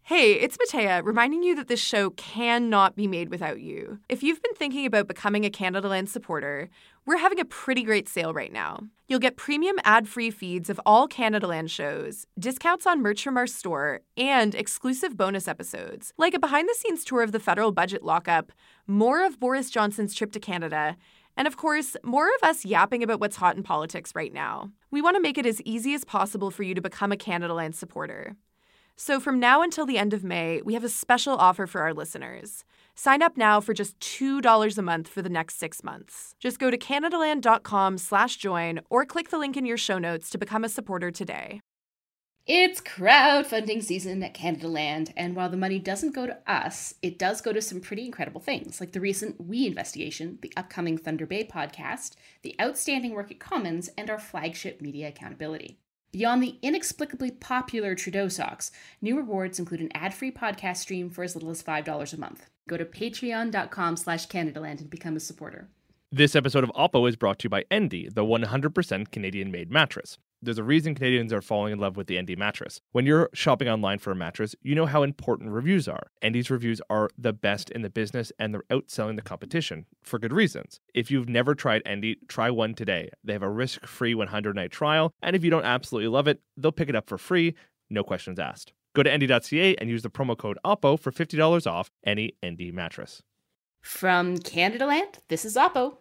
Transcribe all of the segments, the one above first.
Hey, it's Matea, reminding you that this show cannot be made without you. If you've been thinking about becoming a Canadaland supporter, we're having a pretty great sale right now. You'll get premium ad-free feeds of all Canadaland shows, discounts on merch from our store, and exclusive bonus episodes, like a behind-the-scenes tour of the federal budget lockup, more of Boris Johnson's trip to Canada, and of course, more of us yapping about what's hot in politics right now. We want to make it as easy as possible for you to become a Canadaland supporter. So from now until the end of May, we have a special offer for our listeners. Sign up now for just $2 a month for the next 6 months. Just go to canadaland.com/join or click the link in your show notes to become a supporter today. It's crowdfunding season at Canadaland, and while the money doesn't go to us, it does go to some pretty incredible things, like the recent We investigation, the upcoming Thunder Bay podcast, the outstanding work at Commons, and our flagship media accountability. Beyond the inexplicably popular Trudeau socks, new rewards include an ad-free podcast stream for as little as $5 a month. Go to patreon.com/Canadaland and become a supporter. This episode of Oppo is brought to you by Endy, the 100% Canadian-made mattress. There's a reason Canadians are falling in love with the Endy mattress. When you're shopping online for a mattress, you know how important reviews are. Endy's reviews are the best in the business, and they're outselling the competition, for good reasons. If you've never tried Endy, try one today. They have a risk-free 100-night trial, and if you don't absolutely love it, they'll pick it up for free, no questions asked. Go to endy.ca and use the promo code OPPO for $50 off any Endy mattress. From Canadaland, this is Oppo.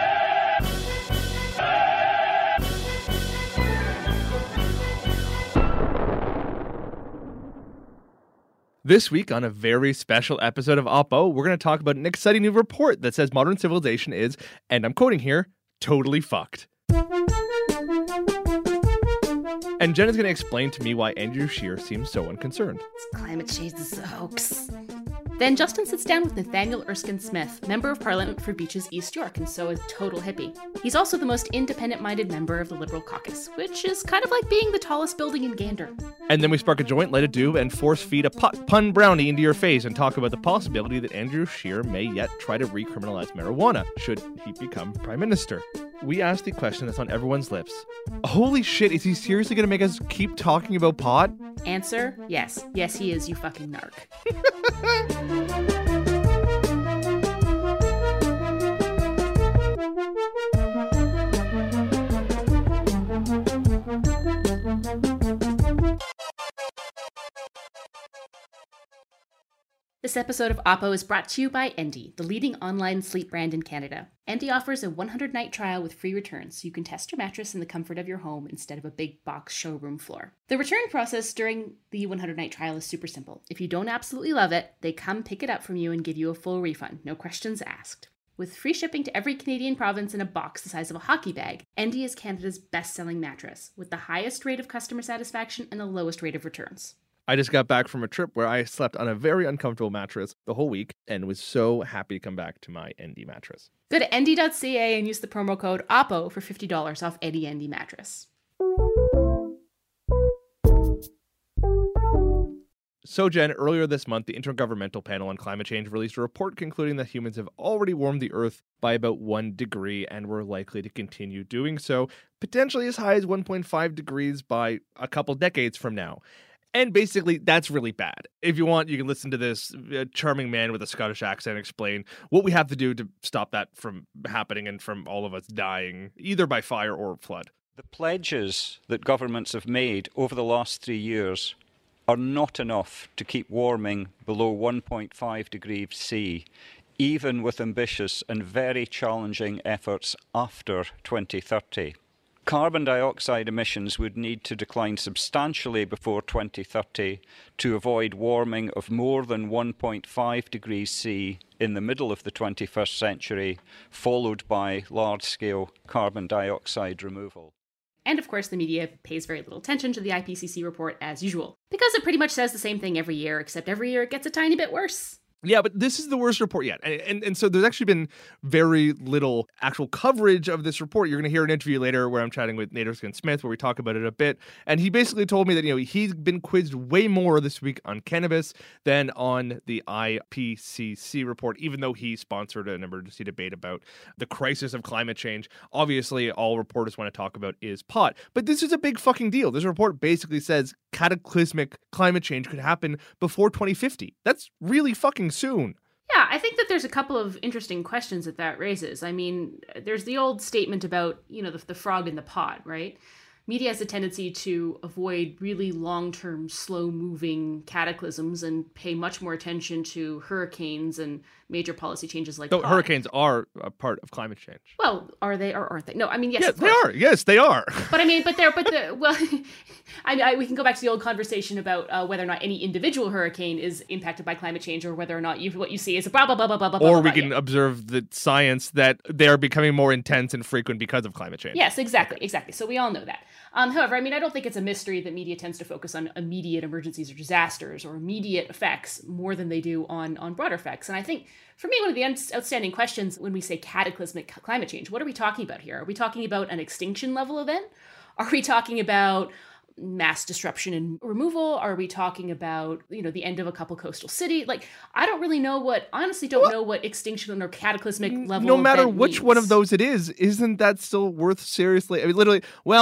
This week on a very special episode of Oppo, we're going to talk about an exciting new report that says modern civilization is, and I'm quoting here, totally fucked. And Jen is going to explain to me why Andrew Scheer seems so unconcerned. Climate change is a hoax. Then Justin sits down with Nathaniel Erskine Smith, Member of Parliament for Beaches East York, and so a total hippie. He's also the most independent-minded member of the Liberal caucus, which is kind of like being the tallest building in Gander. And then we spark a joint, light a doob, and force-feed a pun brownie into your face and talk about the possibility that Andrew Scheer may yet try to recriminalize marijuana, should he become Prime Minister. We asked the question that's on everyone's lips. Holy shit, is he seriously going to make us keep talking about pot? Answer, yes. Yes, he is, you fucking narc. This episode of Oppo is brought to you by Endy, the leading online sleep brand in Canada. Endy offers a 100-night trial with free returns, so you can test your mattress in the comfort of your home instead of a big box showroom floor. The return process during the 100-night trial is super simple. If you don't absolutely love it, they come pick it up from you and give you a full refund, no questions asked. With free shipping to every Canadian province in a box the size of a hockey bag, Endy is Canada's best-selling mattress, with the highest rate of customer satisfaction and the lowest rate of returns. I just got back from a trip where I slept on a very uncomfortable mattress the whole week and was so happy to come back to my Endy mattress. Go to endy.ca and use the promo code OPPO for $50 off any Endy mattress. So, Jen, earlier this month, the Intergovernmental Panel on Climate Change released a report concluding that humans have already warmed the Earth by about 1 degree and we're likely to continue doing so, potentially as high as 1.5 degrees by a couple decades from now. And basically, that's really bad. If you want, you can listen to this charming man with a Scottish accent explain what we have to do to stop that from happening and from all of us dying, either by fire or flood. The pledges that governments have made over the last 3 years are not enough to keep warming below 1.5 degrees C, even with ambitious and very challenging efforts after 2030. Carbon dioxide emissions would need to decline substantially before 2030 to avoid warming of more than 1.5 degrees C in the middle of the 21st century, followed by large-scale carbon dioxide removal. And of course, the media pays very little attention to the IPCC report as usual, because it pretty much says the same thing every year, except every year it gets a tiny bit worse. Yeah, but this is the worst report yet. And so there's actually been very little actual coverage of this report. You're going to hear an interview later where I'm chatting with Nate Erskine-Smith where we talk about it a bit. And he basically told me that, he's been quizzed way more this week on cannabis than on the IPCC report, even though he sponsored an emergency debate about the crisis of climate change. Obviously, all reporters want to talk about is pot. But this is a big fucking deal. This report basically says cataclysmic climate change could happen before 2050. That's really fucking soon. Yeah, I think that there's a couple of interesting questions that raises. I mean, there's the old statement about, the frog in the pot, right? Media has a tendency to avoid really long-term, slow-moving cataclysms and pay much more attention to hurricanes and major policy changes like pot. Hurricanes are a part of climate change. Well, are they or aren't they? No, I mean, yes, yes, of course. they are. Yes, they are. But I mean, we can go back to the old conversation about whether or not any individual hurricane is impacted by climate change, or whether or not what you see is a blah blah blah blah blah blah. Or we can observe the science that they are becoming more intense and frequent because of climate change. Yes, exactly. So we all know that. However, I mean, I don't think it's a mystery that media tends to focus on immediate emergencies or disasters or immediate effects more than they do on broader effects. And I think, for me, one of the outstanding questions when we say cataclysmic climate change, what are we talking about here? Are we talking about an extinction level event? Are we talking about mass disruption and removal? Are we talking about, the end of a couple coastal city? Like, I don't really know know what extinction or cataclysmic level no matter which means. one of those it is, isn't that still worth seriously? I mean, literally,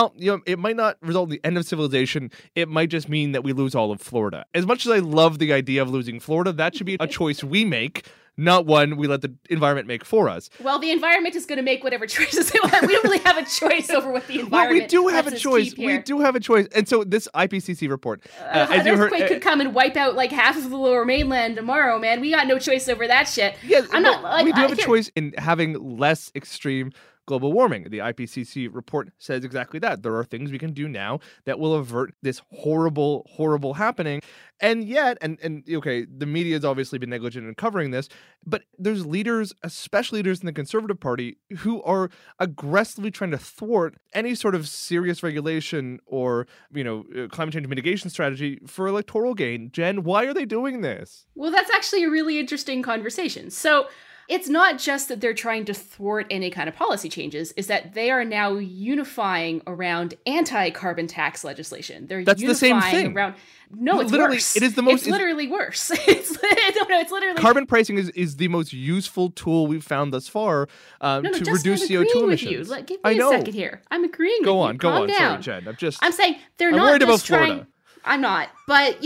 it might not result in the end of civilization. It might just mean that we lose all of Florida. As much as I love the idea of losing Florida, that should be a choice we make, not one we let the environment make for us. Well, the environment is going to make whatever choices they want. We don't really have a choice over what the environment. Well, we do have a choice. We do have a choice. And so this IPCC report, an earthquake could come and wipe out like half of the Lower Mainland tomorrow, man. We got no choice over that shit. Yeah, we do have a choice in having less extreme global warming. The IPCC report says exactly that. There are things we can do now that will avert this horrible, horrible happening. And yet, okay, the media has obviously been negligent in covering this, but there's leaders, especially leaders in the Conservative Party, who are aggressively trying to thwart any sort of serious regulation or, climate change mitigation strategy for electoral gain. Jen, why are they doing this? Well, that's actually a really interesting conversation. So it's not just that they're trying to thwart any kind of policy changes, is that they are now unifying around anti-carbon tax legislation. That's the same thing. No, it's literally worse. It is the most. It's literally worse. It's literally. Carbon pricing is the most useful tool we've found thus far to reduce CO2 emissions. Give me a second here. I'm agreeing with you. Go on. Down. Sorry, Jen. I'm saying they're I'm not worried just about trying. Florida. I'm not, but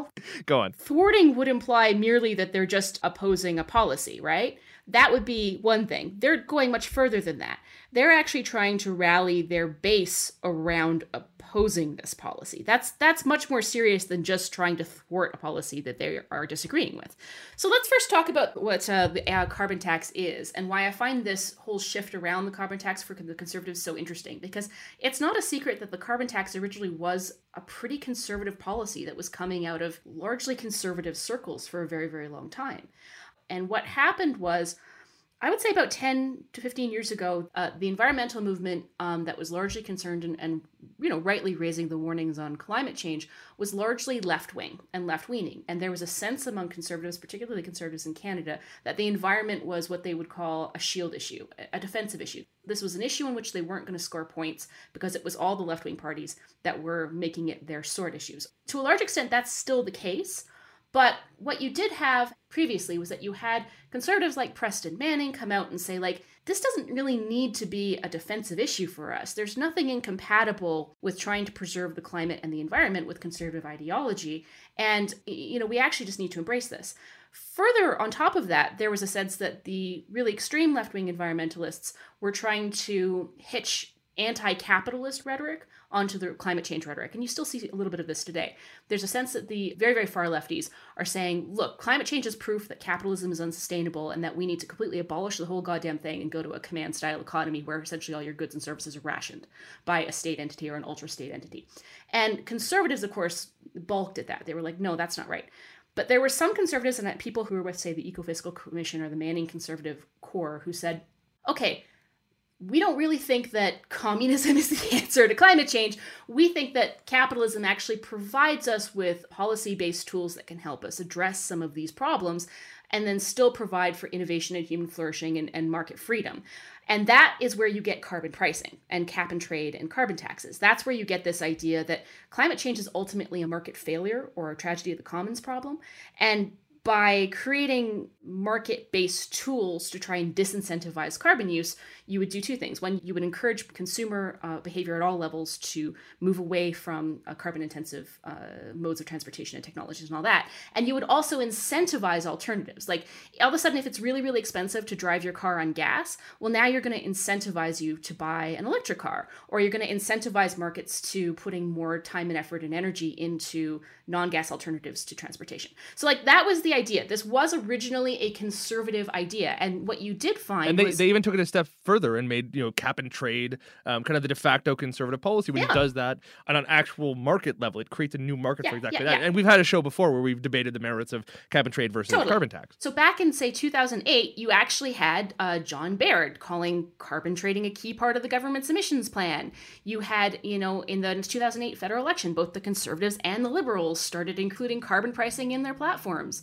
Go on. Thwarting would imply merely that they're just opposing a policy, right? That would be one thing. They're going much further than that. They're actually trying to rally their base around opposing this policy. That's much more serious than just trying to thwart a policy that they are disagreeing with. So let's first talk about what the carbon tax is and why I find this whole shift around the carbon tax for the Conservatives so interesting, because it's not a secret that the carbon tax originally was a pretty conservative policy that was coming out of largely conservative circles for a very, very long time. And what happened was, I would say about 10 to 15 years ago, the environmental movement that was largely concerned and rightly raising the warnings on climate change was largely left-wing and left-leaning. And there was a sense among conservatives, particularly conservatives in Canada, that the environment was what they would call a shield issue, a defensive issue. This was an issue in which they weren't going to score points because it was all the left-wing parties that were making it their sword issues. To a large extent, that's still the case. But what you did have previously was that you had conservatives like Preston Manning come out and say, this doesn't really need to be a defensive issue for us. There's nothing incompatible with trying to preserve the climate and the environment with conservative ideology. And, we actually just need to embrace this. Further, on top of that, there was a sense that the really extreme left-wing environmentalists were trying to hitch anti-capitalist rhetoric onto the climate change rhetoric. And you still see a little bit of this today. There's a sense that the very, very far lefties are saying, look, climate change is proof that capitalism is unsustainable and that we need to completely abolish the whole goddamn thing and go to a command-style economy where essentially all your goods and services are rationed by a state entity or an ultra-state entity. And conservatives, of course, balked at that. They were like, no, that's not right. But there were some conservatives and people who were with, say, the Ecofiscal Commission or the Manning Conservative Core who said, okay, we don't really think that communism is the answer to climate change. We think that capitalism actually provides us with policy-based tools that can help us address some of these problems and then still provide for innovation and human flourishing and market freedom. And that is where you get carbon pricing and cap and trade and carbon taxes. That's where you get this idea that climate change is ultimately a market failure or a tragedy of the commons problem. And by creating market-based tools to try and disincentivize carbon use, you would do two things. One, you would encourage consumer behavior at all levels to move away from carbon-intensive modes of transportation and technologies and all that. And you would also incentivize alternatives. Like, all of a sudden, if it's really, really expensive to drive your car on gas, well, now you're going to incentivize you to buy an electric car, or you're going to incentivize markets to putting more time and effort and energy into non-gas alternatives to transportation. So, like, that was the idea. This was originally a conservative idea, and what you did find and they even took it a step further and made cap and trade kind of the de facto conservative policy. When it does that on an actual market level, it creates a new market for exactly that. And we've had a show before where we've debated the merits of cap and trade versus carbon tax. So back in, say, 2008, you actually had John Baird calling carbon trading a key part of the government's emissions plan. You had, in the 2008 federal election, both the conservatives and the liberals started including carbon pricing in their platforms.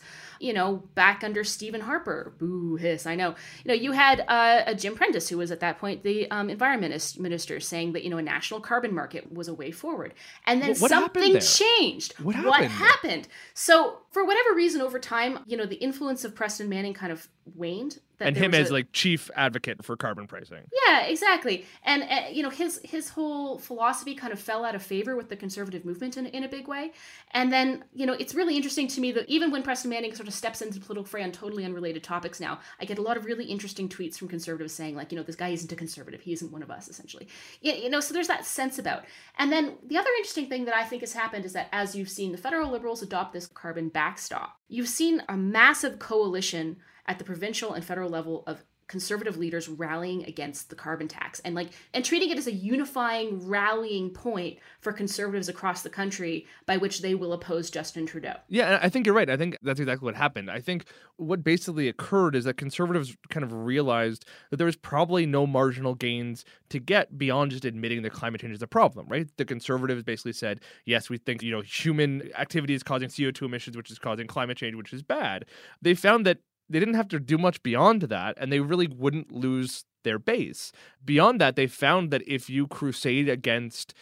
Back under Stephen Harper, boo hiss, I know. You had Jim Prentice, who was at that point the environment minister, saying that, a national carbon market was a way forward. And then something changed. What happened? So for whatever reason, over time, the influence of Preston Manning kind of waned. And him as chief advocate for carbon pricing. Yeah, exactly. And his whole philosophy kind of fell out of favor with the conservative movement in a big way. And then it's really interesting to me that even when Preston Manning sort of steps into the political fray on totally unrelated topics now, I get a lot of really interesting tweets from conservatives saying this guy isn't a conservative, he isn't one of us, essentially. So there's that sense about. And then the other interesting thing that I think has happened is that as you've seen the federal liberals adopt this carbon backstop, you've seen a massive coalition at the provincial and federal level of conservative leaders rallying against the carbon tax and treating it as a unifying rallying point for conservatives across the country by which they will oppose Justin Trudeau. Yeah, I think you're right. I think that's exactly what happened. I think what basically occurred is that conservatives kind of realized that there was probably no marginal gains to get beyond just admitting that climate change is a problem, right? The conservatives basically said, yes, we think, human activity is causing CO2 emissions, which is causing climate change, which is bad. They found that they didn't have to do much beyond that, and they really wouldn't lose their base. Beyond that, they found that if you crusade against,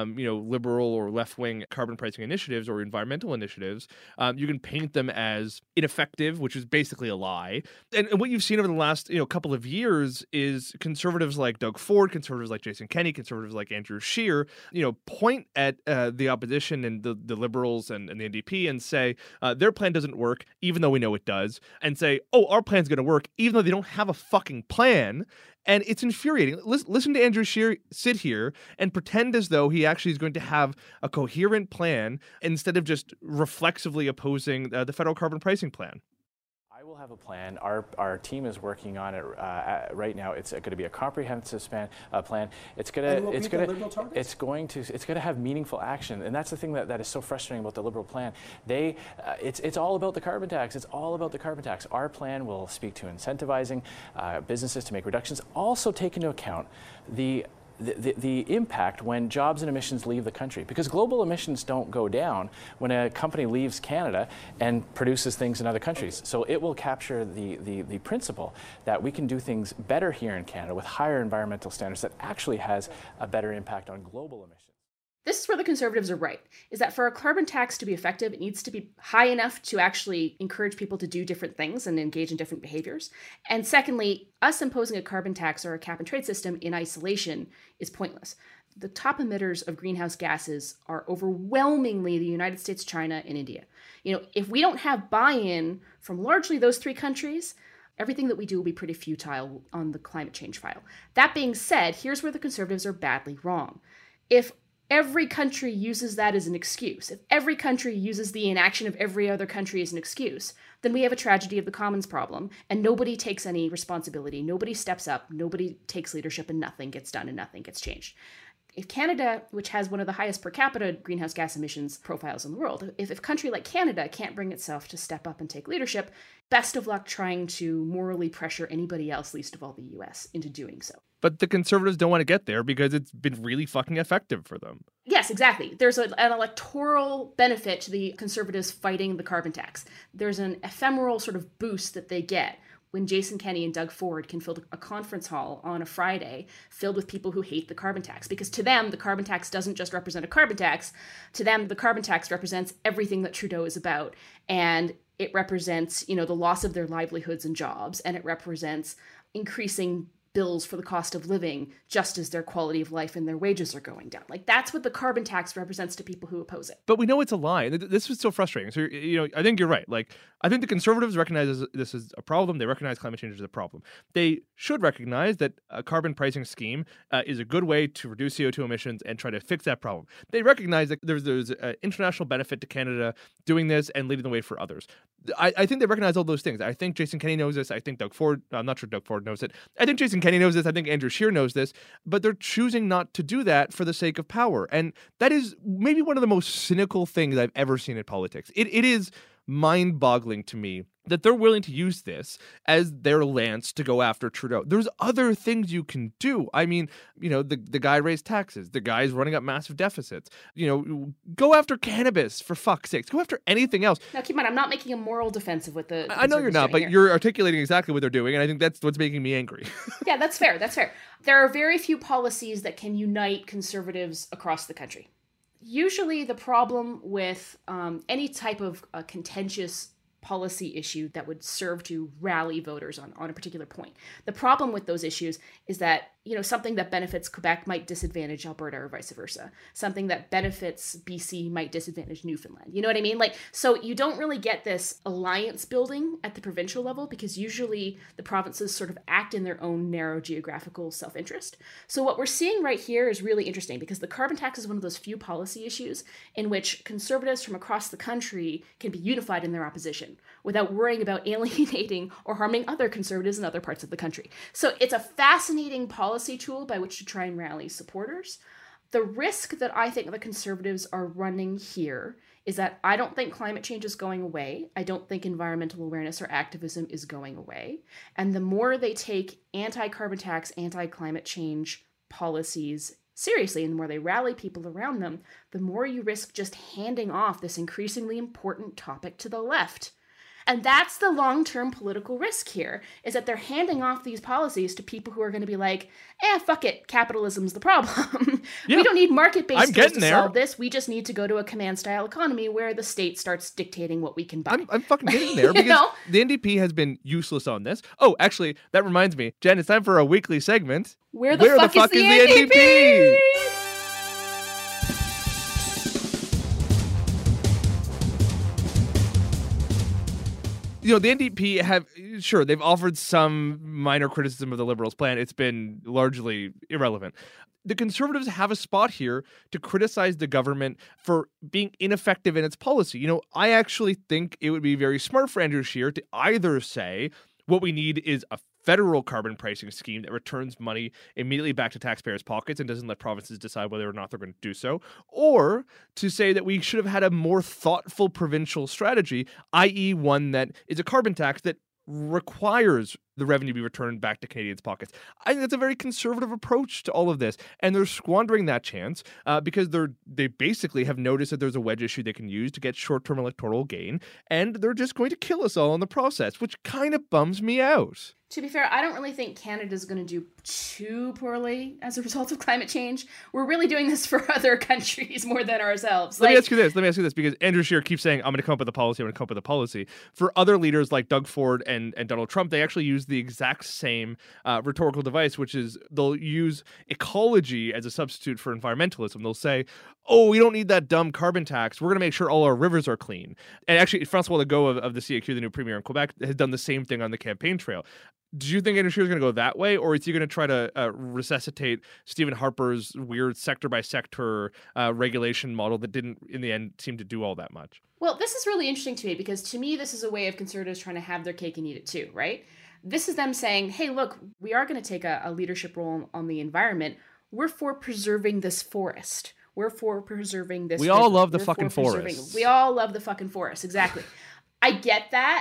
liberal or left-wing carbon pricing initiatives or environmental initiatives, you can paint them as ineffective, which is basically a lie. And what you've seen over the last, couple of years is conservatives like Doug Ford, conservatives like Jason Kenney, conservatives like Andrew Scheer, point at the opposition and the liberals and the NDP and say their plan doesn't work, even though we know it does, and say, oh, our plan's going to work, even though they don't have a fucking plan. And it's infuriating. Listen to Andrew Scheer sit here and pretend as though he actually is going to have a coherent plan instead of just reflexively opposing the federal carbon pricing plan. I will have a plan. Our team is working on it right now. It's going to be a comprehensive plan. It's going to have meaningful action, and that's the thing that is so frustrating about the Liberal plan. It's all about the carbon tax. It's all about the carbon tax. Our plan will speak to incentivizing businesses to make reductions. Also take into account the impact when jobs and emissions leave the country, because global emissions don't go down when a company leaves Canada and produces things in other countries. So it will capture the principle that we can do things better here in Canada with higher environmental standards that actually has a better impact on global emissions. This is where the conservatives are right, is that for a carbon tax to be effective, it needs to be high enough to actually encourage people to do different things and engage in different behaviors. And secondly, us imposing a carbon tax or a cap and trade system in isolation is pointless. The top emitters of greenhouse gases are overwhelmingly the United States, China, and India. If we don't have buy-in from largely those three countries, everything that we do will be pretty futile on the climate change file. That being said, here's where the conservatives are badly wrong. If every country uses that as an excuse, if every country uses the inaction of every other country as an excuse, then we have a tragedy of the commons problem, and nobody takes any responsibility, nobody steps up, nobody takes leadership, and nothing gets done and nothing gets changed. If Canada, which has one of the highest per capita greenhouse gas emissions profiles in the world, if a country like Canada can't bring itself to step up and take leadership, best of luck trying to morally pressure anybody else, least of all the US, into doing so. But the Conservatives don't want to get there because it's been really fucking effective for them. Yes, exactly. There's an electoral benefit to the Conservatives fighting the carbon tax. There's an ephemeral sort of boost that they get when Jason Kenney and Doug Ford can fill a conference hall on a Friday filled with people who hate the carbon tax. Because to them, the carbon tax doesn't just represent a carbon tax. To them, the carbon tax represents everything that Trudeau is about. And it represents, the loss of their livelihoods and jobs. And it represents increasing bills for the cost of living, just as their quality of life and their wages are going down. Like, that's what the carbon tax represents to people who oppose it. But we know it's a lie. This was so frustrating. So, I think you're right. Like, I think the Conservatives recognize this is a problem. They recognize climate change is a problem. They should recognize that a carbon pricing scheme is a good way to reduce CO2 emissions and try to fix that problem. They recognize that there's an international benefit to Canada doing this and leading the way for others. I think they recognize all those things. I think Jason Kenney knows this. I think Doug Ford, I'm not sure Doug Ford knows it. I think Jason Kenney knows this. I think Andrew Scheer knows this. But they're choosing not to do that for the sake of power. And that is maybe one of the most cynical things I've ever seen in politics. It is mind-boggling to me that they're willing to use this as their lance to go after Trudeau. There's other things you can do. I mean, the guy raised taxes. The guy's running up massive deficits. Go after cannabis, for fuck's sakes. Go after anything else. Now, keep in mind, I'm not making a moral defense of what the I know you're not, but here. You're articulating exactly what they're doing, and I think that's what's making me angry. Yeah, that's fair. That's fair. There are very few policies that can unite Conservatives across the country. Usually the problem with any type of contentious policy issue that would serve to rally voters on a particular point. The problem with those issues is that, something that benefits Quebec might disadvantage Alberta or vice versa. Something that benefits BC might disadvantage Newfoundland. You know what I mean? Like, so you don't really get this alliance building at the provincial level because usually the provinces sort of act in their own narrow geographical self-interest. So what we're seeing right here is really interesting because the carbon tax is one of those few policy issues in which Conservatives from across the country can be unified in their opposition without worrying about alienating or harming other Conservatives in other parts of the country. So it's a fascinating policy tool by which to try and rally supporters. The risk that I think the Conservatives are running here is that I don't think climate change is going away. I don't think environmental awareness or activism is going away. And the more they take anti-carbon tax, anti-climate change policies seriously, and the more they rally people around them, the more you risk just handing off this increasingly important topic to the left. And that's the long-term political risk here, is that they're handing off these policies to people who are going to be like, fuck it, capitalism's the problem. Yeah, we don't need market-based tools to there. solve this. We just need to go to a command-style economy where the state starts dictating what we can buy. I'm fucking getting there because the NDP has been useless on this. Oh, actually, that reminds me. Jen, it's time for a weekly segment. Where the fuck is the NDP? The NDP they've offered some minor criticism of the Liberals' plan. It's been largely irrelevant. The Conservatives have a spot here to criticize the government for being ineffective in its policy. I actually think it would be very smart for Andrew Scheer to either say what we need is a federal carbon pricing scheme that returns money immediately back to taxpayers' pockets and doesn't let provinces decide whether or not they're going to do so, or to say that we should have had a more thoughtful provincial strategy, i.e. one that is a carbon tax that requires the revenue be returned back to Canadians' pockets. I think that's a very conservative approach to all of this, and they're squandering that chance because they basically have noticed that there's a wedge issue they can use to get short-term electoral gain, and they're just going to kill us all in the process, which kind of bums me out. To be fair, I don't really think Canada's going to do too poorly as a result of climate change. We're really doing this for other countries more than ourselves. Let me ask you this, because Andrew Scheer keeps saying, I'm going to come up with a policy, For other leaders like Doug Ford and Donald Trump, they actually use the exact same rhetorical device, which is they'll use ecology as a substitute for environmentalism. They'll say, we don't need that dumb carbon tax. We're going to make sure all our rivers are clean. And actually, François Legault of the CAQ, the new premier in Quebec, has done the same thing on the campaign trail. Do you think Andrew Scheer is going to go that way, or is he going to try to resuscitate Stephen Harper's weird sector-by-sector regulation model that didn't, in the end, seem to do all that much? Well, this is really interesting to me because, to me, this is a way of Conservatives trying to have their cake and eat it too, right? This is them saying, hey, look, we are going to take a leadership role on the environment. We're for preserving this forest. We're for preserving this. We all love the fucking forest. We all love the fucking forest, exactly. I get that.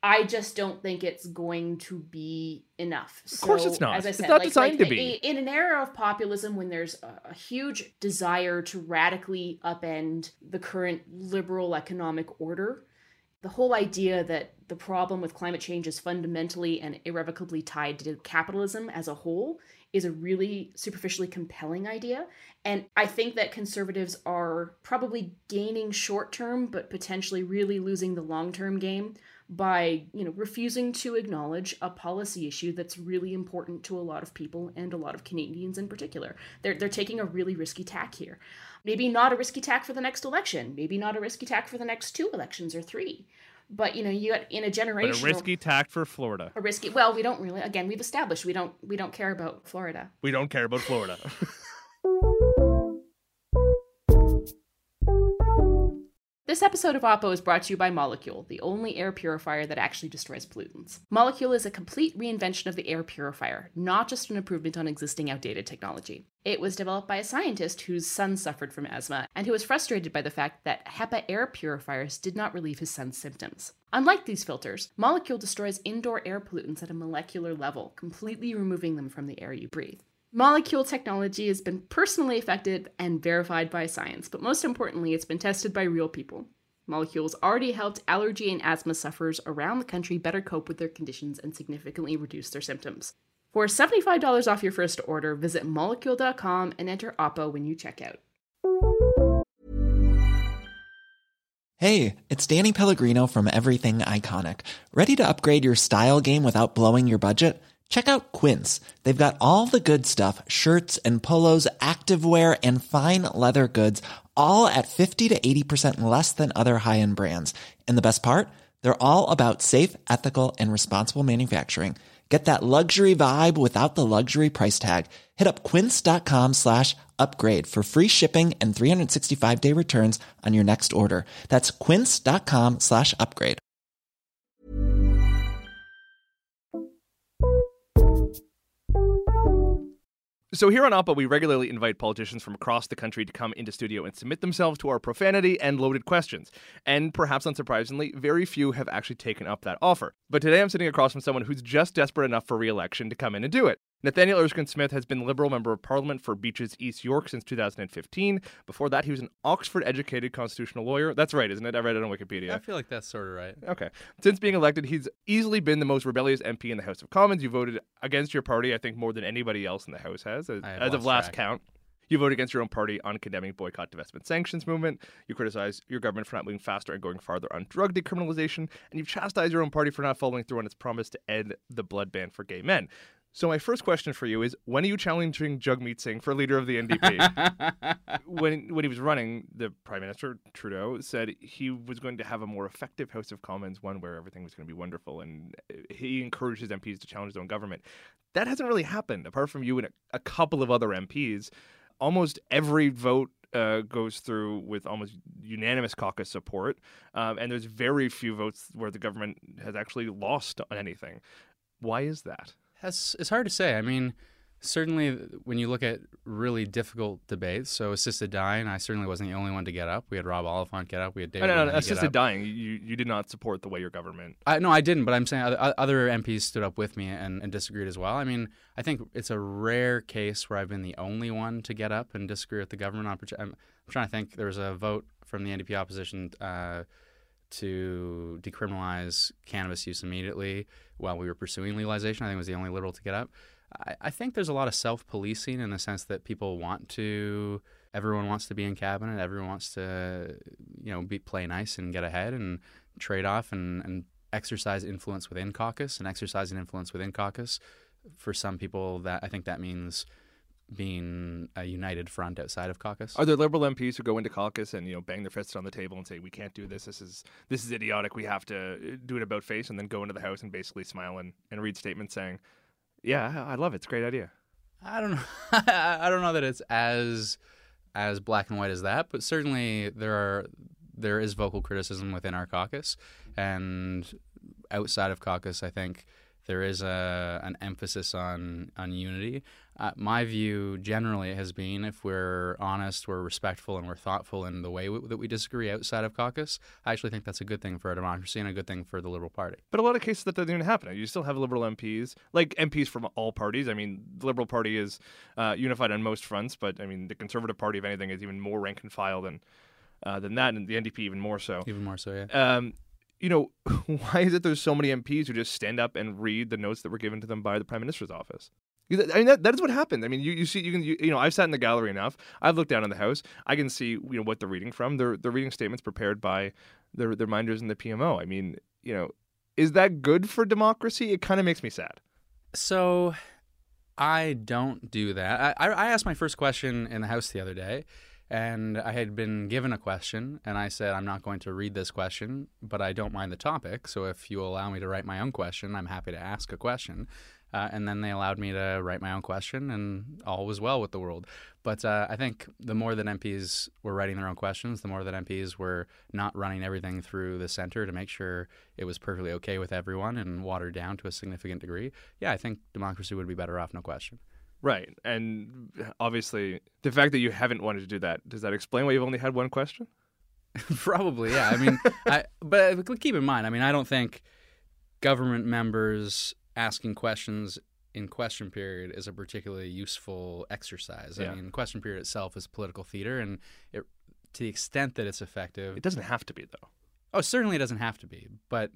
I just don't think it's going to be enough. Of course it's not. As I said, it's not designed to be. In an era of populism, when there's a huge desire to radically upend the current liberal economic order, the whole idea that the problem with climate change is fundamentally and irrevocably tied to capitalism as a whole is a really superficially compelling idea. And I think that conservatives are probably gaining short-term, but potentially really losing the long-term game by, refusing to acknowledge a policy issue that's really important to a lot of people and a lot of Canadians in particular. They're taking a really risky tack here. Maybe not a risky tack for the next election. Maybe not a risky tack for the next 2 elections or 3. But, you got in a generation. But a risky tack for Florida. Well, we don't really, again, we've established we don't care about Florida. We don't care about Florida. This episode of Oppo is brought to you by Molekule, the only air purifier that actually destroys pollutants. Molekule is a complete reinvention of the air purifier, not just an improvement on existing outdated technology. It was developed by a scientist whose son suffered from asthma, and who was frustrated by the fact that HEPA air purifiers did not relieve his son's symptoms. Unlike these filters, Molekule destroys indoor air pollutants at a molecular level, completely removing them from the air you breathe. Molekule technology has been personally effective and verified by science, but most importantly, it's been tested by real people. Molekule's already helped allergy and asthma sufferers around the country better cope with their conditions and significantly reduce their symptoms. For $75 off your first order, visit molekule.com and enter Oppo when you check out. Hey, it's Danny Pellegrino from Everything Iconic. Ready to upgrade your style game without blowing your budget? Check out Quince. They've got all the good stuff, shirts and polos, activewear, and fine leather goods, all at 50 to 80% less than other high-end brands. And the best part? They're all about safe, ethical, and responsible manufacturing. Get that luxury vibe without the luxury price tag. Hit up quince.com/upgrade for free shipping and 365-day returns on your next order. That's quince.com/upgrade. So here on Oppo, we regularly invite politicians from across the country to come into studio and submit themselves to our profanity and loaded questions. And perhaps unsurprisingly, very few have actually taken up that offer. But today I'm sitting across from someone who's just desperate enough for re-election to come in and do it. Nathaniel Erskine-Smith has been Liberal Member of Parliament for Beaches East York since 2015. Before that, he was an Oxford-educated constitutional lawyer. That's right, isn't it? I read it on Wikipedia. I feel like that's sort of right. Okay. Since being elected, he's easily been the most rebellious MP in the House of Commons. You voted against your party, I think, more than anybody else in the House has, as of last count. You voted against your own party on condemning boycott, divestment, sanctions movement. You criticize your government for not moving faster and going farther on drug decriminalization. And you've chastised your own party for not following through on its promise to end the blood ban for gay men. So my first question for you is, when are you challenging Jagmeet Singh for leader of the NDP? when he was running, the Prime Minister, Trudeau, said he was going to have a more effective House of Commons, one where everything was going to be wonderful, and he encouraged his MPs to challenge their own government. That hasn't really happened, apart from you and a couple of other MPs. Almost every vote goes through with almost unanimous caucus support, and there's very few votes where the government has actually lost on anything. Why is that? It's hard to say. I mean, certainly when you look at really difficult debates, so assisted dying, I certainly wasn't the only one to get up. We had Rob Oliphant get up. We had David. No, assisted dying. You did not support the way your government. No, I didn't. But I'm saying other MPs stood up with me and disagreed as well. I mean, I think it's a rare case where I've been the only one to get up and disagree with the government. I'm trying to think. There was a vote from the NDP opposition to decriminalize cannabis use immediately while we were pursuing legalization. I think I was the only Liberal to get up. I think there's a lot of self-policing in the sense that everyone wants to be in cabinet, everyone wants to, play nice and get ahead and trade off and exercise influence within caucus. And exercising influence within caucus, for some people, that I think that means being a united front outside of caucus. Are there Liberal MPs who go into caucus and bang their fists on the table and say, we can't do this, this is idiotic, we have to do it about face, and then go into the House and basically smile and read statements saying, yeah, I love it, it's a great idea? I don't know. I don't know that it's as black and white as that, but certainly there is vocal criticism within our caucus, and outside of caucus, I think there is an emphasis on unity. My view generally has been, if we're honest, we're respectful, and we're thoughtful in the way that we disagree outside of caucus, I actually think that's a good thing for our democracy and a good thing for the Liberal Party. But a lot of cases that doesn't even happen. You still have Liberal MPs, like MPs from all parties. I mean, the Liberal Party is unified on most fronts, but I mean, the Conservative Party, if anything, is even more rank and file than that, and the NDP even more so. Even more so, yeah. Why is it there's so many MPs who just stand up and read the notes that were given to them by the Prime Minister's office? I mean, that is what happened. I mean, I've sat in the gallery enough. I've looked down in the House. I can see, what they're reading from. They're reading statements prepared by their minders in the PMO. I mean, is that good for democracy? It kind of makes me sad. So I don't do that. I asked my first question in the House the other day, and I had been given a question, and I said, I'm not going to read this question, but I don't mind the topic. So if you allow me to write my own question, I'm happy to ask a question. And then they allowed me to write my own question, and all was well with the world. But I think the more that MPs were writing their own questions, the more that MPs were not running everything through the center to make sure it was perfectly okay with everyone and watered down to a significant degree. Yeah, I think democracy would be better off, no question. Right. And obviously, the fact that you haven't wanted to do that, does that explain why you've only had one question? Probably, yeah. I mean, but keep in mind, I don't think government members asking questions in question period is a particularly useful exercise. Yeah. I mean, question period itself is political theater, and to the extent that it's effective... It doesn't have to be, though. Oh, certainly it doesn't have to be, but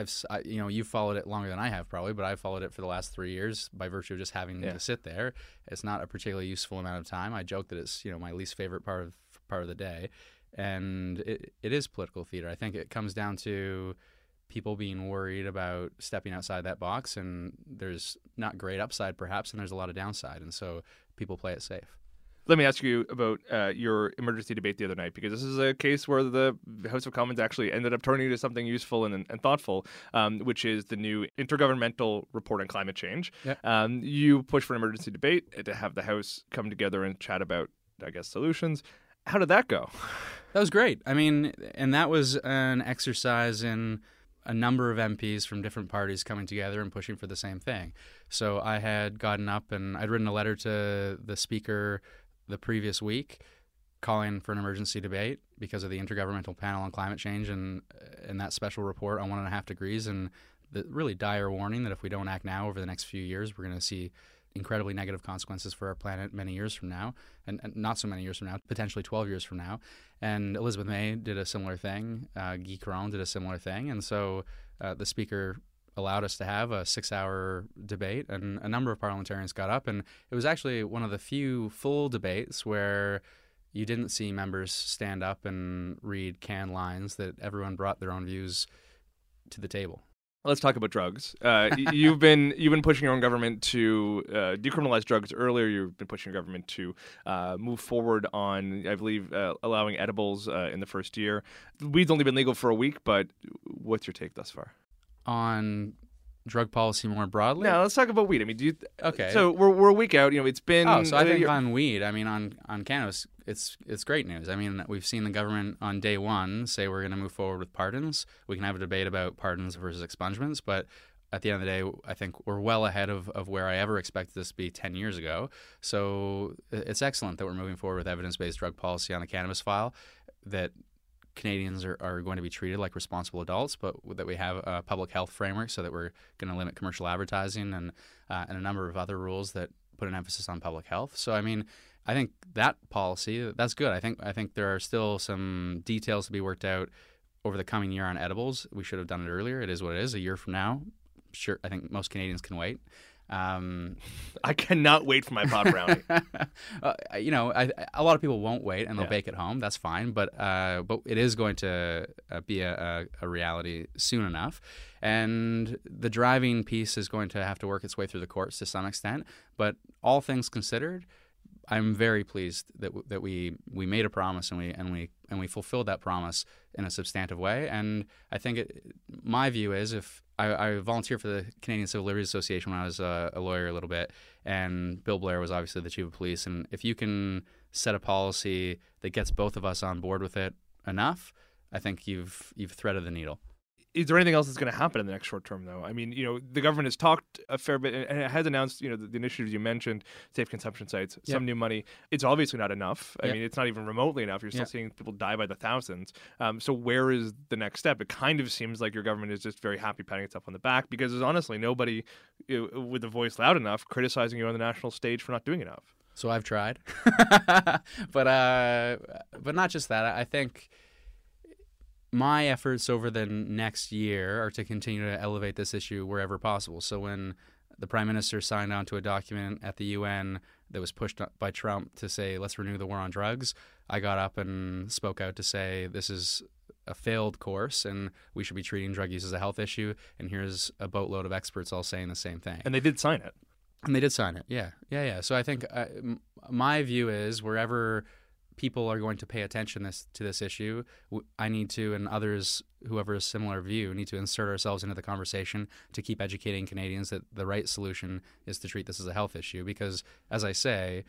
you've followed it longer than I have probably, but I've followed it for the last 3 years by virtue of just having to sit there. It's not a particularly useful amount of time. I joke that it's my least favorite part of the day, and it is political theater. I think it comes down to people being worried about stepping outside that box, and there's not great upside perhaps, and there's a lot of downside, and so people play it safe. Let me ask you about your emergency debate the other night, because this is a case where the House of Commons actually ended up turning to something useful and thoughtful, which is the new Intergovernmental Report on Climate Change. Yep. You pushed for an emergency debate to have the House come together and chat about, I guess, solutions. How did that go? That was great. I mean, and that was an exercise in a number of MPs from different parties coming together and pushing for the same thing. So I had gotten up and I'd written a letter to the Speaker the previous week calling for an emergency debate because of the Intergovernmental Panel on Climate Change and that special report on 1.5 degrees, and the really dire warning that if we don't act now over the next few years, we're going to see incredibly negative consequences for our planet many years from now, and not so many years from now, potentially 12 years from now. And Elizabeth May did a similar thing. Guy Caron did a similar thing. And so the Speaker allowed us to have a 6-hour debate, and a number of parliamentarians got up, and it was actually one of the few full debates where you didn't see members stand up and read canned lines, that everyone brought their own views to the table. Let's talk about drugs. You've been pushing your own government to decriminalize drugs earlier. You've been pushing your government to move forward on, I believe, allowing edibles in the first year. Weed's only been legal for a week, but what's your take thus far? On drug policy more broadly? Now let's talk about weed. I mean, okay. So we're a week out. It's been. Oh, so I think on weed, on cannabis, it's great news. I mean, we've seen the government on day one say we're going to move forward with pardons. We can have a debate about pardons versus expungements, but at the end of the day, I think we're well ahead of where I ever expected this to be 10 years ago. So it's excellent that we're moving forward with evidence-based drug policy on the cannabis file, that Canadians are going to be treated like responsible adults, but that we have a public health framework so that we're going to limit commercial advertising and a number of other rules that put an emphasis on public health. So, I mean, I think that policy, that's good. I think there are still some details to be worked out over the coming year on edibles. We should have done it earlier. It is what it is. A year from now, sure, I think most Canadians can wait. I cannot wait for my pot brownie. A lot of people won't wait and they'll bake at home. That's fine, but it is going to be a reality soon enough. And the driving piece is going to have to work its way through the courts to some extent. But all things considered, I'm very pleased that we made a promise and we fulfilled that promise in a substantive way. And I think my view is, if I volunteered for the Canadian Civil Liberties Association when I was a lawyer a little bit, and Bill Blair was obviously the chief of police. And if you can set a policy that gets both of us on board with it enough, I think you've threaded the needle. Is there anything else that's going to happen in the next short term, though? I mean, the government has talked a fair bit and it has announced, the initiatives you mentioned, safe consumption sites, some new money. It's obviously not enough. I mean, it's not even remotely enough. You're still seeing people die by the thousands. So where is the next step? It kind of seems like your government is just very happy patting itself on the back because there's honestly nobody with a voice loud enough criticizing you on the national stage for not doing enough. So I've tried, but not just that. I think my efforts over the next year are to continue to elevate this issue wherever possible. So when the Prime Minister signed on to a document at the UN that was pushed by Trump to say, let's renew the war on drugs, I got up and spoke out to say this is a failed course and we should be treating drug use as a health issue. And here's a boatload of experts all saying the same thing. And they did sign it. And they did sign it, yeah. So I think my view is wherever people are going to pay attention to this issue, I need to, and others, whoever has similar view, need to insert ourselves into the conversation to keep educating Canadians that the right solution is to treat this as a health issue. Because, as I say,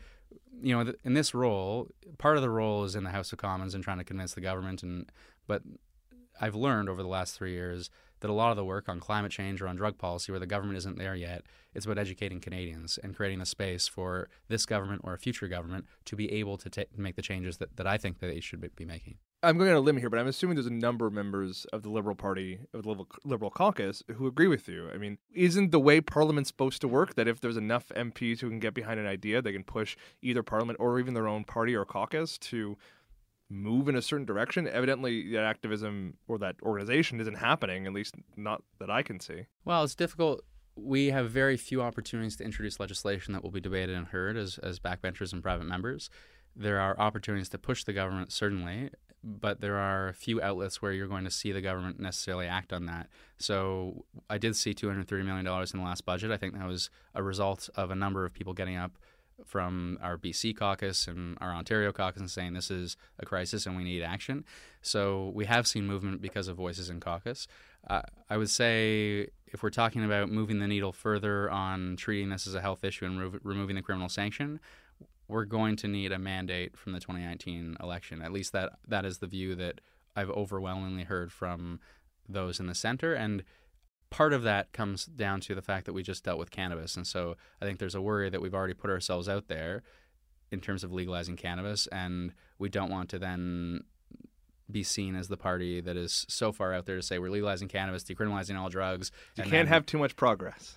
in this role, part of the role is in the House of Commons and trying to convince the government. But I've learned over the last 3 years that a lot of the work on climate change or on drug policy, where the government isn't there yet, it's about educating Canadians and creating the space for this government or a future government to be able to make the changes that I think that they should be making. I'm going on a limb here, but I'm assuming there's a number of members of the Liberal Party, of the Liberal caucus, who agree with you. I mean, isn't the way Parliament's supposed to work that if there's enough MPs who can get behind an idea, they can push either Parliament or even their own party or caucus to move in a certain direction? Evidently, that activism or that organization isn't happening, at least not that I can see. Well, it's difficult. We have very few opportunities to introduce legislation that will be debated and heard as backbenchers and private members. There are opportunities to push the government, certainly, but there are a few outlets where you're going to see the government necessarily act on that. So I did see $230 million in the last budget. I think that was a result of a number of people getting up from our BC caucus and our Ontario caucus and saying this is a crisis and we need action. So we have seen movement because of voices in caucus. I would say if we're talking about moving the needle further on treating this as a health issue and removing the criminal sanction, we're going to need a mandate from the 2019 election. At least that is the view that I've overwhelmingly heard from those in the center. And part of that comes down to the fact that we just dealt with cannabis. And so I think there's a worry that we've already put ourselves out there in terms of legalizing cannabis, and we don't want to then be seen as the party that is so far out there to say we're legalizing cannabis, decriminalizing all drugs. You can't have too much progress.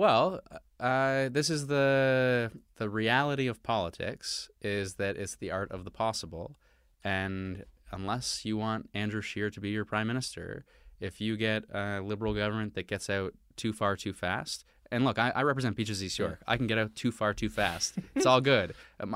This is the reality of politics, is that it's the art of the possible. And unless you want Andrew Scheer to be your prime minister, if you get a Liberal government that gets out too far too fast, and look, I represent Beaches East York. I can get out too far too fast. It's all good.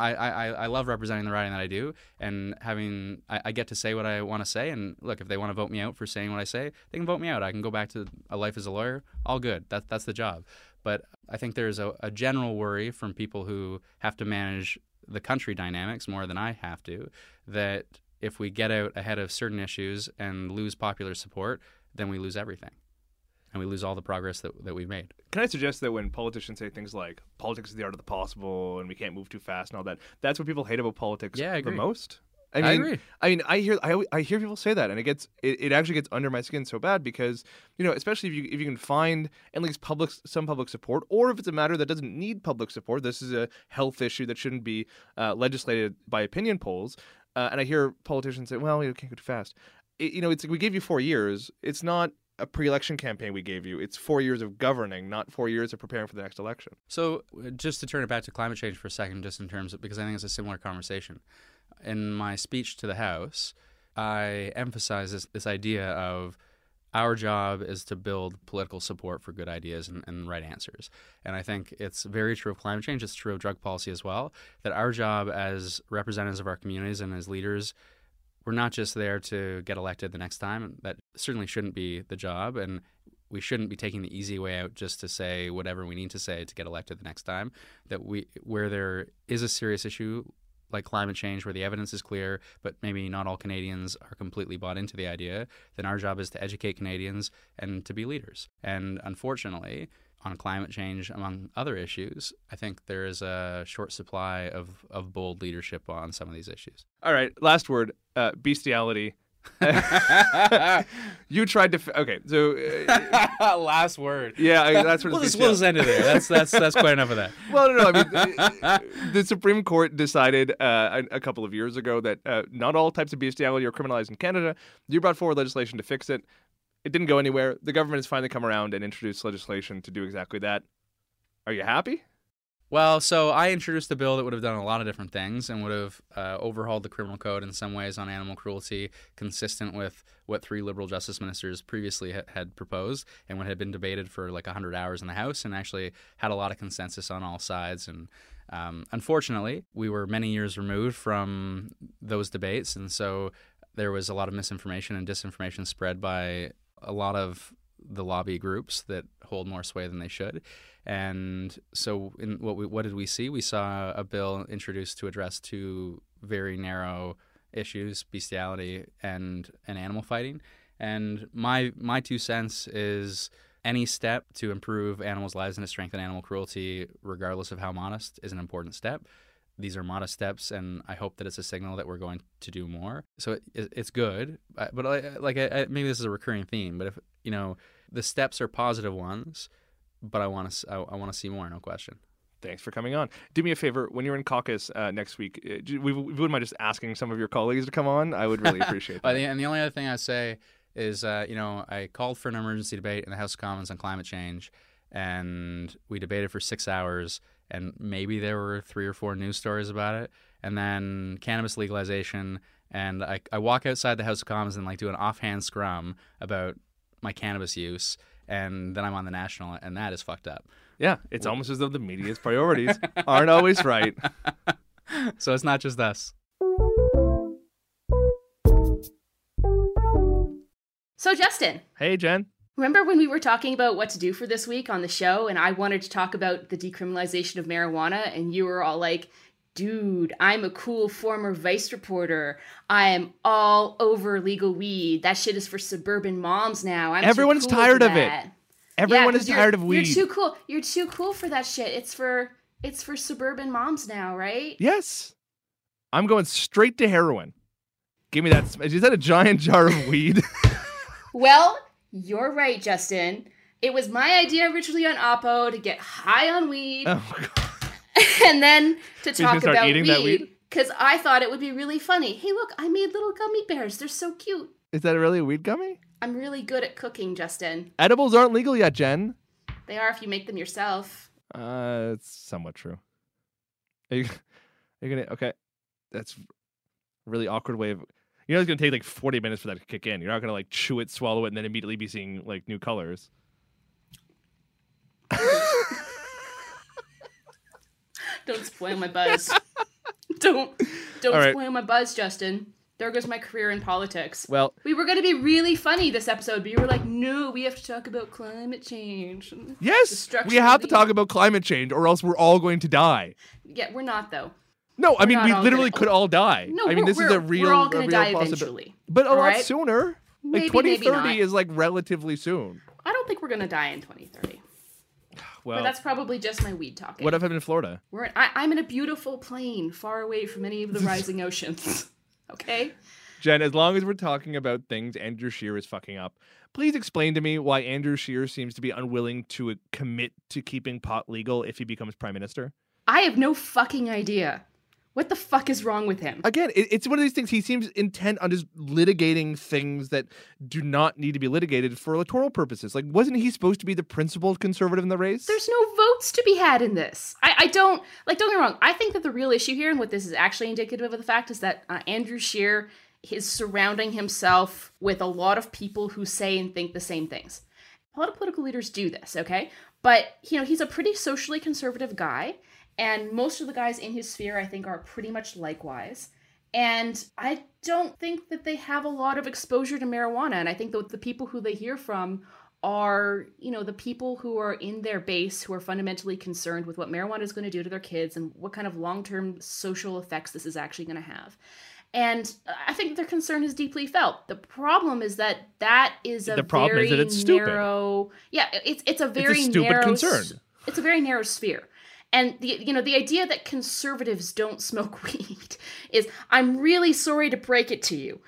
I love representing the riding that I do, and I get to say what I want to say. And look, if they want to vote me out for saying what I say, they can vote me out. I can go back to a life as a lawyer. All good. That's the job. But I think there's a general worry from people who have to manage the country dynamics more than I have to, that if we get out ahead of certain issues and lose popular support, then we lose everything. And we lose all the progress that we've made. Can I suggest that when politicians say things like politics is the art of the possible and we can't move too fast and all that, that's what people hate about politics the most? I agree. I hear people say that, and it actually gets under my skin so bad because, especially if you can find at least some public support, or if it's a matter that doesn't need public support, this is a health issue that shouldn't be legislated by opinion polls. And I hear politicians say, well, we can't go too fast. It's like we gave you 4 years. It's not a pre-election campaign we gave you. It's 4 years of governing, not 4 years of preparing for the next election. So just to turn it back to climate change for a second, just in terms of, because I think it's a similar conversation. In my speech to the House, I emphasize this idea of our job is to build political support for good ideas and right answers. And I think it's very true of climate change. It's true of drug policy as well, that our job as representatives of our communities and as leaders, we're not just there to get elected the next time. That certainly shouldn't be the job, and we shouldn't be taking the easy way out just to say whatever we need to say to get elected the next time. That where there is a serious issue like climate change, where the evidence is clear, but maybe not all Canadians are completely bought into the idea, then our job is to educate Canadians and to be leaders. And unfortunately, on climate change, among other issues, I think there is a short supply of bold leadership on some of these issues. All right, last word, bestiality. You tried to. Okay, so last word. Yeah, that's what. We'll just end it there. That's quite enough of that. Well, no. I mean, the Supreme Court decided a couple of years ago that not all types of bestiality are criminalized in Canada. You brought forward legislation to fix it. It didn't go anywhere. The government has finally come around and introduced legislation to do exactly that. Are you happy? Well, so I introduced a bill that would have done a lot of different things and would have overhauled the criminal code in some ways on animal cruelty, consistent with what 3 Liberal justice ministers previously had proposed and what had been debated for like 100 hours in the House, and actually had a lot of consensus on all sides. And unfortunately, we were many years removed from those debates, and so there was a lot of misinformation and disinformation spread by a lot of the lobby groups that hold more sway than they should. And so what did we see? We saw a bill introduced to address 2 very narrow issues, bestiality and animal fighting. And my 2 cents is any step to improve animals' lives and to strengthen animal cruelty, regardless of how modest, is an important step. These are modest steps, and I hope that it's a signal that we're going to do more. So it's good, but maybe this is a recurring theme. But if the steps are positive ones, but I want to see more, no question. Thanks for coming on. Do me a favor, when you're in caucus next week, we wouldn't mind just asking some of your colleagues to come on. I would really appreciate that. And the only other thing I'd say is, I called for an emergency debate in the House of Commons on climate change, and we debated for 6 hours, and maybe there were 3 or 4 news stories about it, and then cannabis legalization, and I walk outside the House of Commons and do an offhand scrum about my cannabis use, and then I'm on the National, and that is fucked up. Yeah, it's almost as though the media's priorities aren't always right. So it's not just us. So Justin. Hey, Jen. Remember when we were talking about what to do for this week on the show, and I wanted to talk about the decriminalization of marijuana, and you were all like, dude, I'm a cool former Vice reporter. I am all over legal weed. That shit is for suburban moms now. Everyone's tired of it. Everyone is tired of weed. You're too cool. You're too cool for that shit. It's for suburban moms now, right? Yes. I'm going straight to heroin. Give me that. Is that a giant jar of weed? Well, you're right, Justin. It was my idea originally on Oppo to get high on weed. Oh, God. And then to talk about weed. Because I thought it would be really funny. Hey, look, I made little gummy bears. They're so cute. Is that really a weed gummy? I'm really good at cooking, Justin. Edibles aren't legal yet, Jen. They are if you make them yourself. It's somewhat true. Are you gonna? Okay, that's a really awkward way of. It's gonna take 40 minutes for that to kick in. You're not gonna chew it, swallow it, and then immediately be seeing new colors. Don't spoil my buzz. Don't spoil my buzz, Justin. There goes my career in politics. Well, we were going to be really funny this episode, but you were like, no, we have to talk about climate change. Yes, we have to talk about climate change or else we're all going to die. Yeah, we're not, though. No, I mean, we literally could all die. No, I mean, this is a real we're all going to die possibility. eventually. But a lot right? sooner. Maybe, 2030 is relatively soon. I don't think we're going to die in 2030. Well, but that's probably just my weed talking. What if I'm in Florida? I'm in a beautiful plane far away from any of the rising oceans. Okay? Jen, as long as we're talking about things Andrew Scheer is fucking up, please explain to me why Andrew Scheer seems to be unwilling to commit to keeping pot legal if he becomes prime minister. I have no fucking idea. What the fuck is wrong with him? Again, it's one of these things. He seems intent on just litigating things that do not need to be litigated for electoral purposes. Wasn't he supposed to be the principled conservative in the race? There's no votes to be had in this. I don't get me wrong. I think that the real issue here and what this is actually indicative of the fact is that Andrew Scheer is surrounding himself with a lot of people who say and think the same things. A lot of political leaders do this, okay? But, he's a pretty socially conservative guy. And most of the guys in his sphere, I think, are pretty much likewise. And I don't think that they have a lot of exposure to marijuana. And I think that the people who they hear from are, the people who are in their base, who are fundamentally concerned with what marijuana is going to do to their kids and what kind of long-term social effects this is actually going to have. And I think their concern is deeply felt. The problem is that is a very narrow... Yeah, it's a very stupid concern. It's a very narrow sphere. And the idea that conservatives don't smoke weed is, I'm really sorry to break it to you,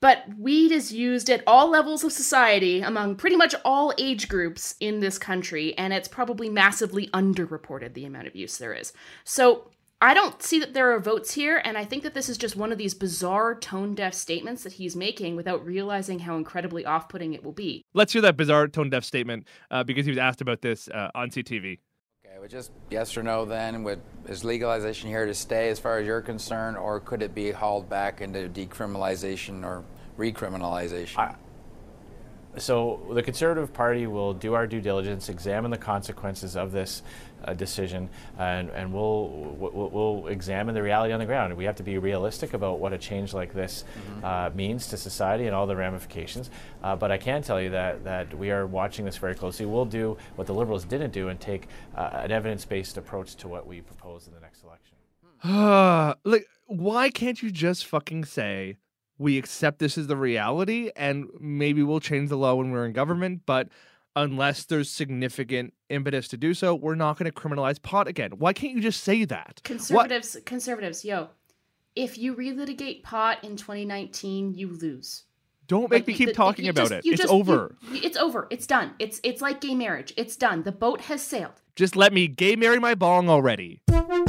But weed is used at all levels of society among pretty much all age groups in this country, and it's probably massively underreported the amount of use there is. So I don't see that there are votes here, and I think that this is just one of these bizarre tone-deaf statements that he's making without realizing how incredibly off-putting it will be. Let's hear that bizarre tone-deaf statement because he was asked about this on CTV. Okay, well, just yes or no then, is legalization here to stay as far as you're concerned, or could it be hauled back into decriminalization or recriminalization? So the Conservative Party will do our due diligence, examine the consequences of this decision, and we'll examine the reality on the ground. We have to be realistic about what a change like this means to society and all the ramifications. But I can tell you that we are watching this very closely. We'll do what the Liberals didn't do and take an evidence-based approach to what we propose in the next election. Like, why can't you just fucking say, we accept this as the reality and maybe we'll change the law when we're in government, but unless there's significant impetus to do so, we're not going to criminalize pot again. Why can't you just say that? Conservatives, yo, if you relitigate pot in 2019, you lose. Don't make me keep talking about it. It's over. It's over. It's done. It's like gay marriage. It's done. The boat has sailed. Just let me gay marry my bong already.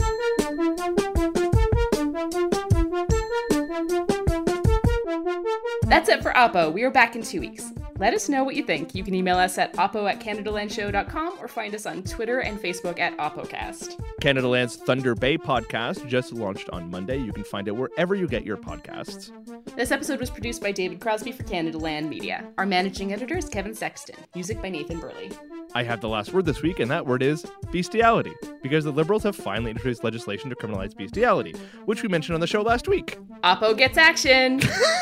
That's it for Oppo. We are back in 2 weeks. Let us know what you think. You can email us at oppo@CanadaLandShow.com or find us on Twitter and Facebook at OppoCast. Canadaland's Thunder Bay podcast just launched on Monday. You can find it wherever you get your podcasts. This episode was produced by David Crosby for Canadaland Media. Our managing editor is Kevin Sexton. Music by Nathan Burley. I have the last word this week, and that word is bestiality, because the Liberals have finally introduced legislation to criminalize bestiality, which we mentioned on the show last week. Oppo gets action!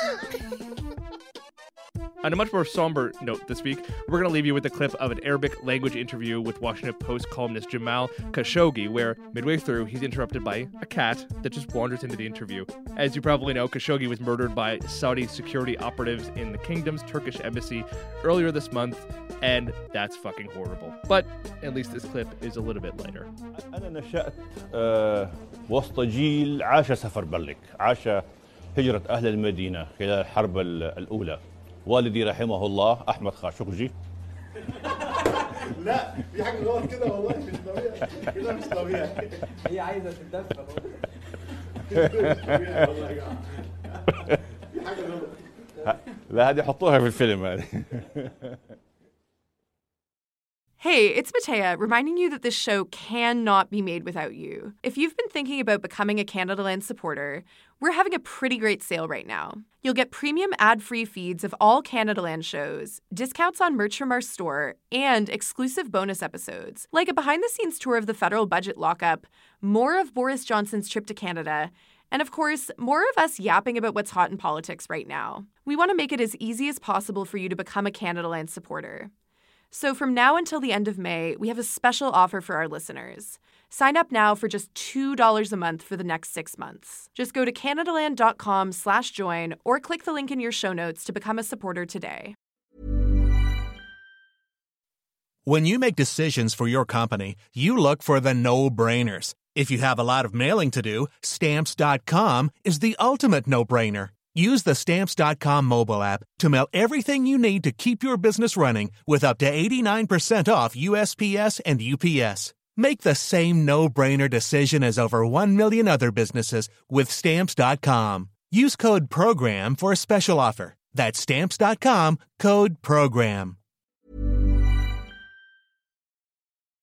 On a much more somber note this week, we're going to leave you with a clip of an Arabic language interview with Washington Post columnist Jamal Khashoggi, where midway through, he's interrupted by a cat that just wanders into the interview. As you probably know, Khashoggi was murdered by Saudi security operatives in the kingdom's Turkish embassy earlier this month, and that's fucking horrible. But at least this clip is a little bit lighter. أنا نشأت وسط جيل عاش سفر برلك، عاش هجرة أهل المدينة خلال الحرب الأولى. والدي رحمه الله أحمد خاشقجي. لا في حاجة غلط كده والله مش طبيعي كده مش طبيعي هي عايزة تتدفى والله يا جماعة في حاجة غلط لا هذه حطوها في الفيلم هذه. Hey, it's Matea, reminding you that this show cannot be made without you. If you've been thinking about becoming a Canadaland supporter, we're having a pretty great sale right now. You'll get premium ad-free feeds of all Canadaland shows, discounts on merch from our store, and exclusive bonus episodes, like a behind-the-scenes tour of the federal budget lockup, more of Boris Johnson's trip to Canada, and of course, more of us yapping about what's hot in politics right now. We want to make it as easy as possible for you to become a Canadaland supporter. So from now until the end of May, we have a special offer for our listeners. Sign up now for just $2 a month for the next 6 months. Just go to CanadaLand.com/join or click the link in your show notes to become a supporter today. When you make decisions for your company, you look for the no-brainers. If you have a lot of mailing to do, Stamps.com is the ultimate no-brainer. Use the Stamps.com mobile app to mail everything you need to keep your business running with up to 89% off USPS and UPS. Make the same no-brainer decision as over 1 million other businesses with Stamps.com. Use code PROGRAM for a special offer. That's Stamps.com, code PROGRAM.